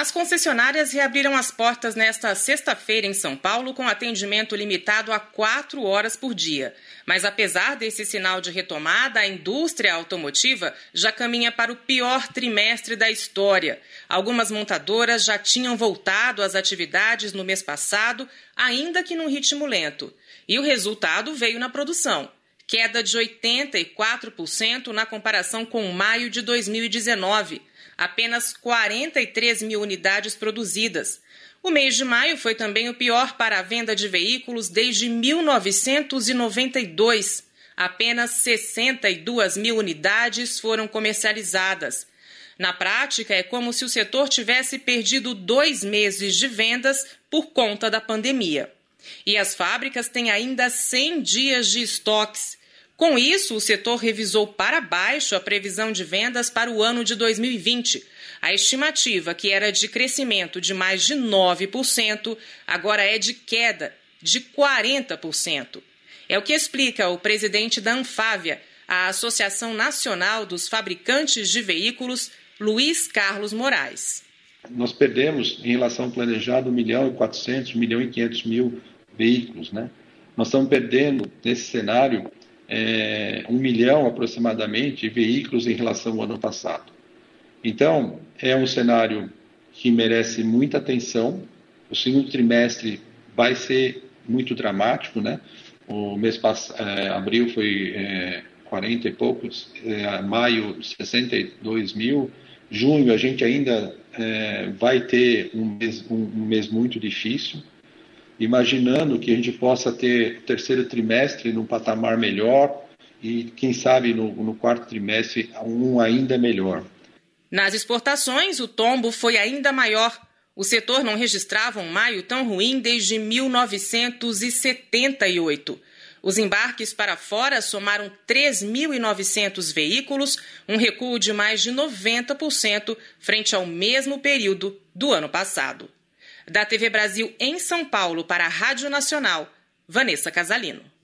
As concessionárias reabriram as portas nesta sexta-feira em São Paulo com atendimento limitado a 4 horas por dia. Mas apesar desse sinal de retomada, a indústria automotiva já caminha para o pior trimestre da história. Algumas montadoras já tinham voltado às atividades no mês passado, ainda que num ritmo lento. E o resultado veio na produção. Queda de 84% na comparação com maio de 2019. Apenas 43 mil unidades produzidas. O mês de maio foi também o pior para a venda de veículos desde 1992. Apenas 62 mil unidades foram comercializadas. Na prática, é como se o setor tivesse perdido 2 meses de vendas por conta da pandemia. E as fábricas têm ainda 100 dias de estoques. Com isso, o setor revisou para baixo a previsão de vendas para o ano de 2020. A estimativa, que era de crescimento de mais de 9%, agora é de queda de 40%. É o que explica o presidente da Anfávia, a Associação Nacional dos Fabricantes de Veículos, Luiz Carlos Moraes. Nós perdemos, em relação ao planejado, 1.400.000, 1.500.000 veículos, né? Nós estamos perdendo, nesse cenário, 1 milhão aproximadamente de veículos em relação ao ano passado. Então, é um cenário que merece muita atenção. O segundo trimestre vai ser muito dramático, né? O mês passado, abril foi 40 e poucos, maio 62 mil, junho a gente ainda vai ter um mês muito difícil. Imaginando que a gente possa ter o terceiro trimestre num patamar melhor e, quem sabe, no quarto trimestre, ainda melhor. Nas exportações, o tombo foi ainda maior. O setor não registrava um maio tão ruim desde 1978. Os embarques para fora somaram 3.900 veículos, um recuo de mais de 90% frente ao mesmo período do ano passado. Da TV Brasil em São Paulo para a Rádio Nacional, Vanessa Casalino.